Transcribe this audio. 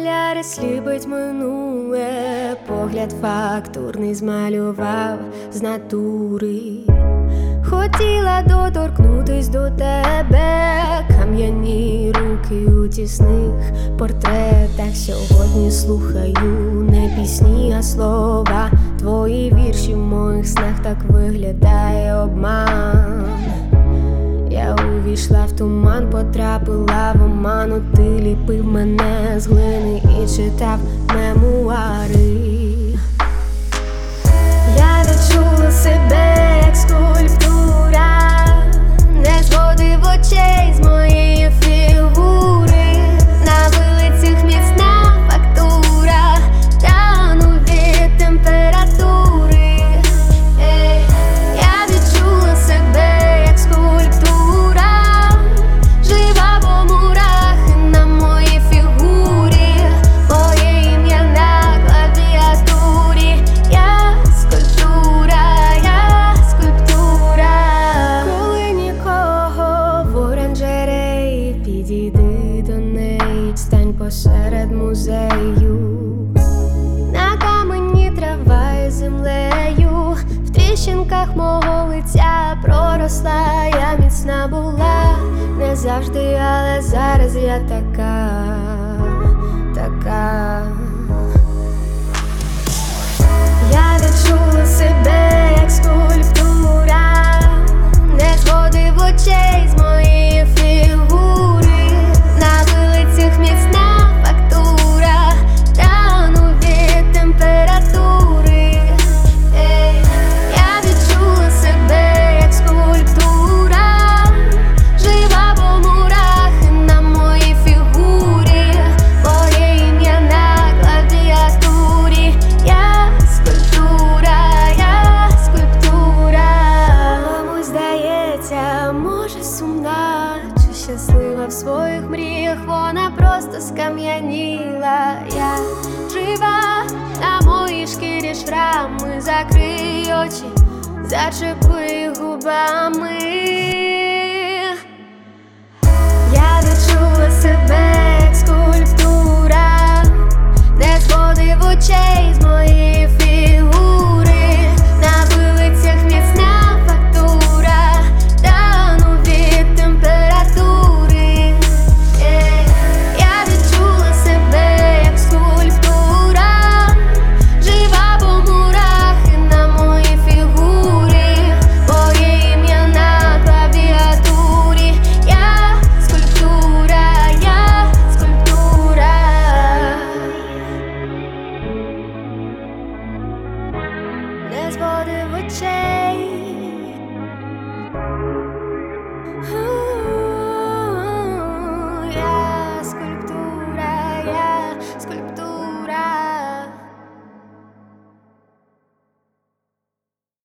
окуляри сліпить минуле, погляд фактурний змалював з натури. Хотіла доторкнутись до тебе, кам'яні руки у тісних портретах. Сьогодні слухаю не пісні, а слова. Твої вірші в моїх снах, так виглядає обман. Я увійшла в туман, потрапила в оману. Ти ліпив мене з глини і читав мемуари. Я відчула себе як скульптура, не зводив очей з моєї фігури. На вулицях міцна фактура, тану від температури. Я відчула себе як скульптура, жива по мурахи на моїй фігурі. Моє ім'я на клавіатурі. Я скульптура, я скульптура. Коли нікого в оранжереї, підійди до неї, стань посеред музею. На камені трава і землею, в тріщинках мого лиця проросла. Я міцна була не завжди, але зараз я така, така. Я відчула себе як скульптура, не зводив очей з моєї фігури. На вулицях міцна фактура, тану від температури. Я відчула себе як скульптура, жива по мурахи на моїй фігурі. Моє ім'я на клавіатурі. Я скульптура, я скульптура. Комусь здається, може сумна чи щаслива в своїх мріях, вона просто скам'яніла. Я жива, на моїй шкірі шрами, закрий очі, зачепи губами. Я відчула себе як скульптура, не зводив очей з моєї фігури. На вулицях міцна фактура, тану від температури. Я відчула себе як скульптура, жива по мурахи на моїй фігурі. Моє ім'я на клавіатурі. Я скульптура, я скульптура. Не зводив очей. Я скульптура, я скульптура.